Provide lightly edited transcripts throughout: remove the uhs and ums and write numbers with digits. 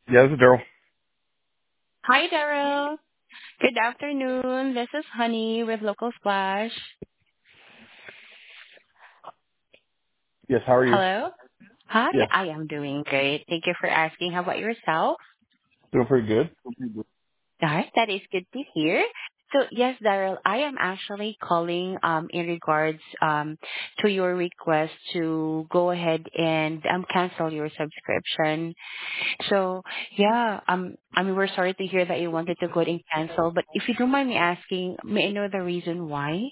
Yeah, this is Daryl. Hi, Daryl. Good afternoon. This is Honey with Local Splash. Yes, how are you? Hello. Hi, Yes, I am doing great. Thank you for asking. How about yourself? doing pretty good. All right, that is good to hear. So yes, Daryl, I am actually calling in regards to your request to go ahead and cancel your subscription. So yeah, I mean we're sorry to hear that you wanted to go ahead and cancel, but if you don't mind me asking, may I know the reason why?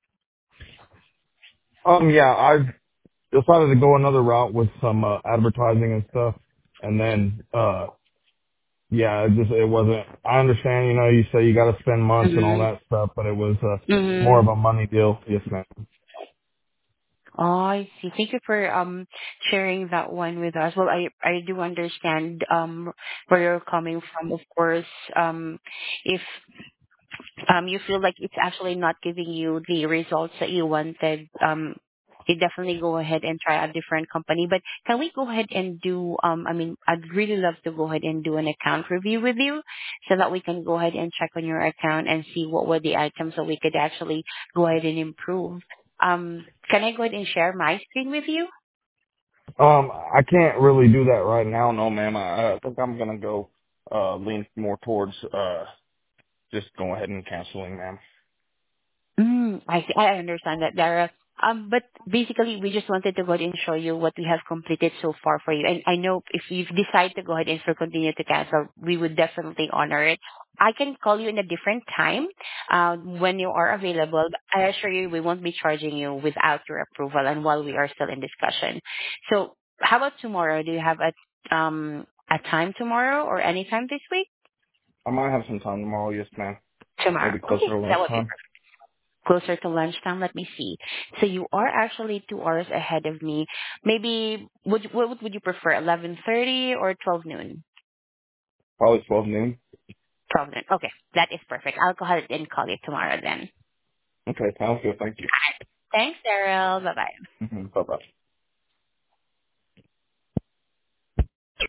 Yeah, I've decided to go another route with some advertising and stuff, and then yeah, it wasn't. I understand, you say you got to spend months and all that stuff, but it was more of Mm-hmm. a money deal. Yes, ma'am. Oh, I see. Thank you for sharing that one with us. Well, I do understand where you're coming from. Of course, if you feel like it's actually not giving you the results that you wanted, you definitely go ahead and try a different company. But can we go ahead and do, I mean, I'd really love to go ahead and do an account review with you so that we can go ahead and check on your account and see what were the items that we could actually go ahead and improve. Can I go ahead and share my screen with you? I can't really do that right now, no, ma'am. I think I'm gonna go lean more towards just go ahead and canceling, ma'am. I see. I understand that, Dara. But basically, we just wanted to go ahead and show you what we have completed so far for you. And I know if you decide to go ahead and still continue to cancel, we would definitely honor it. I can call you in a different time when you are available. I assure you, we won't be charging you without your approval and while we are still in discussion. So, how about tomorrow? Do you have a time tomorrow or any time this week? I might have some time tomorrow. Yes, ma'am. Tomorrow. Maybe closer Okay, to that would be lunchtime. closer to lunchtime. Let me see. So you are actually 2 hours ahead of me. Maybe what would you prefer? 11:30 or 12 noon? Probably 12 noon. 12 noon. Okay, that is perfect. I'll go ahead and call you tomorrow then. Okay, sounds good. Thank you. Thanks, Daryl. Bye bye. Bye bye.